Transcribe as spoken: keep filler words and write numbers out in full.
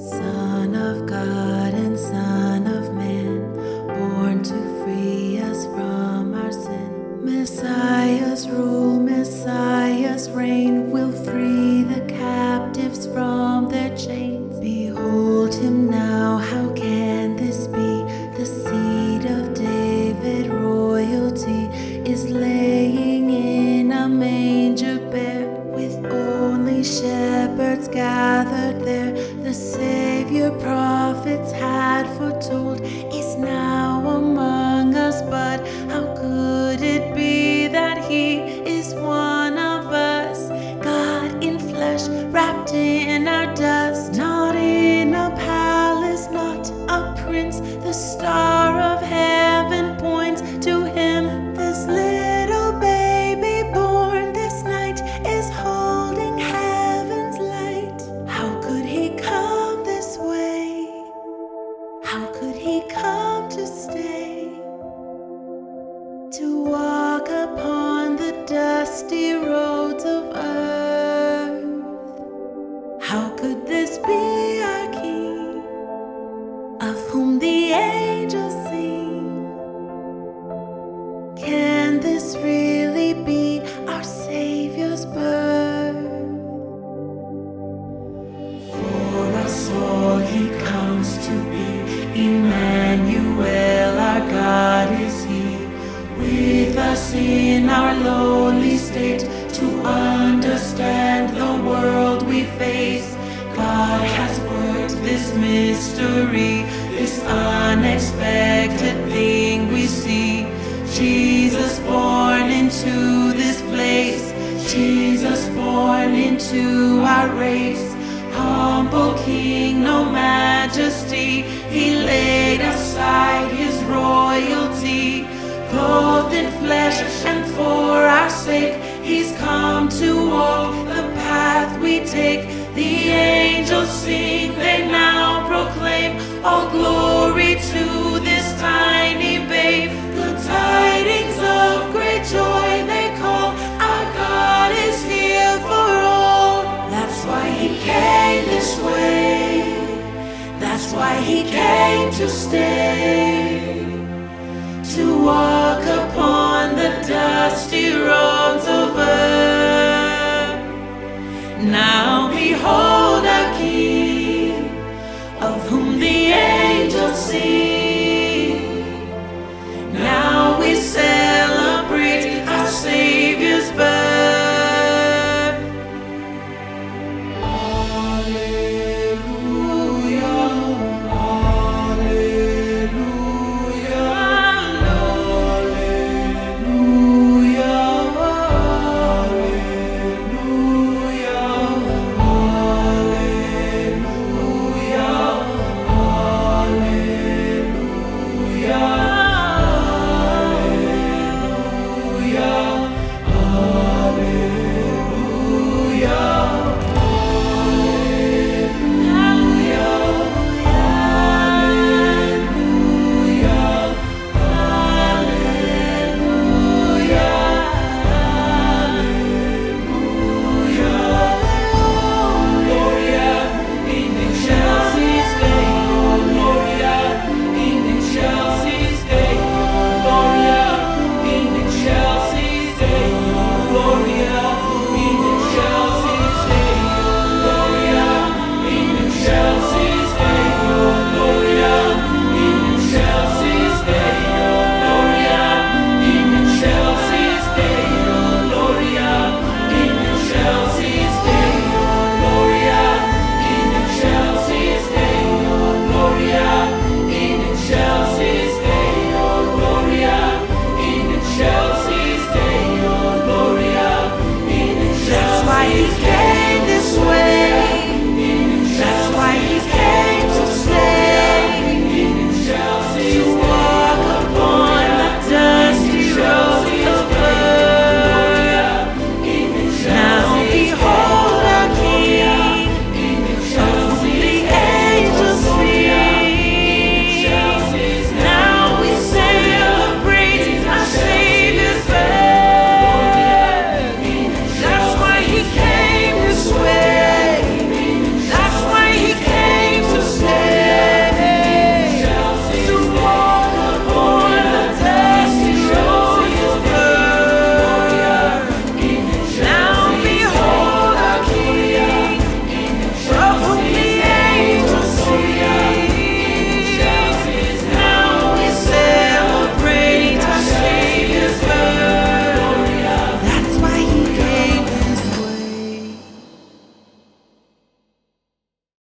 Son of God and Son of Man, born to free us from our sin. Messiah's rule, Messiah's reign will free the captives from their chains. Behold him now, how can this be? The seed of David, royalty, is laying in a manger bare, with only shepherds gathered there. The Savior prophets had foretold is now among us, but how could it be that he is one of us? God in flesh, wrapped in our dust, not in a palace, not a prince. The star of heaven points to him. This little baby born this night is holding heaven's light. How could he come this way? How could he come to stay? To walk upon the dusty roads of earth? How could this be our King, of whom the angels sing? Can this really be our Savior's birth? For us all he comes to be, Emmanuel, our God is he. With us in our lowly state, to understand the world we face. God has worked this mystery, this unexpected thing we see. Jesus born into this place, Jesus born into our race. Humble King, no majesty, he laid aside his royalty. Clothed in flesh and for our sake, he's come to walk the path we take. The angels sing, they now proclaim, all glory to this tiny babe. Good tidings of great joy they call, our God is here for all. That's why he came this way, that's why he came to stay, to walk upon the dusty roads of earth. Now